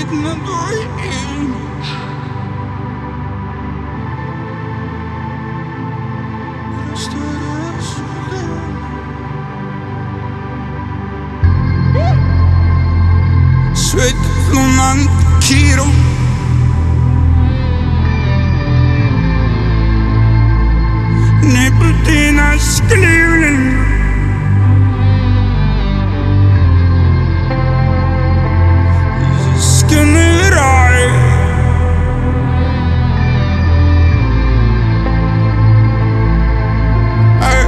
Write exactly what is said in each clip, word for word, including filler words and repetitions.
видно твой имидж. Растворяюсь в дым. Светит луна над Киром. Небо ты нас Кливленд. Изысканный рай. Эй.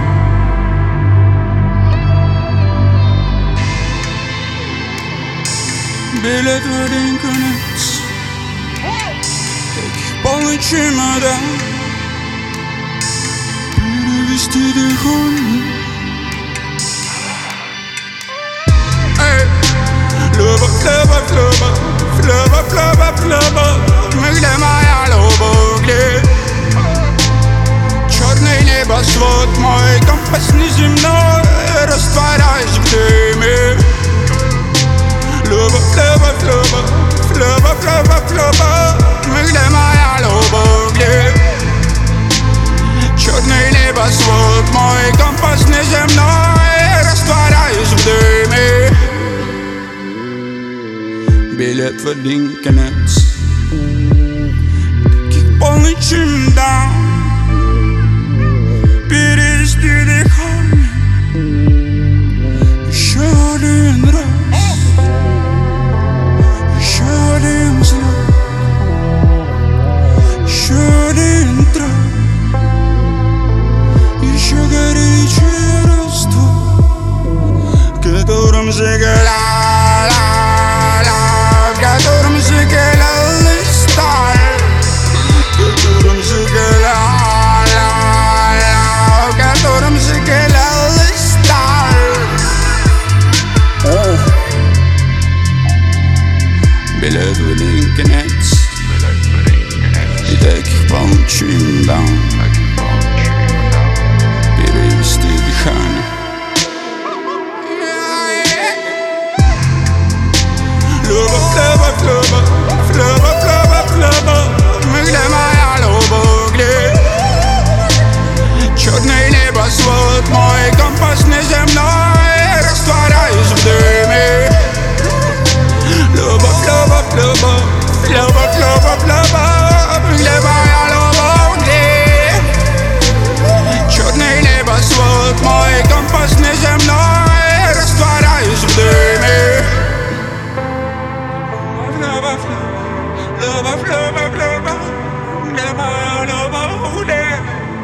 Билет в один конец. Таких полный чемодан. Перевести дыхание. Эй. Любовь, любовь, любовь, любовь, любовь, любовь. Мы где моя любовь, где? Черный небосвод, мой компас неземной. Растворяюсь в дыме. Любовь, любовь, любовь, любовь, любовь, любовь. Мы где моя любовь, где? Черный небосвод, мой компас неземной. Растворяюсь в дыме. Билет в один конец. Таких полный чемодан. Перевести дыхание. Еще один раз. Еще один взлет. Еще один трек. Еще горячее раствор, которым загорала, в котором загорала сталь, в котором загорала, в котором загорала сталь. Билет в один конец. И таких полный чемодан. Перевести дыхание. Любовь, любовь, любовь, любовь, любовь, любовь. Мы где моя любовь, где? Черный небосвод, мой компас неземной. Растворяюсь в дыме. Любовь, любовь, любовь, любовь, любовь, любовь. Мы где моя любовь, где? Черный небосвод, мой компас неземной. Растворяюсь в дыме. Любовь, любовь, любовь, любовь. Где моя любовь, где?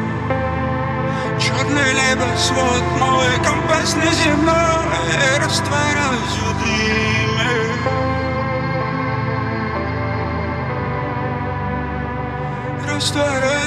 Черный небосвод, мой компас неземной. Растворяюсь в дыме. Растворяюсь.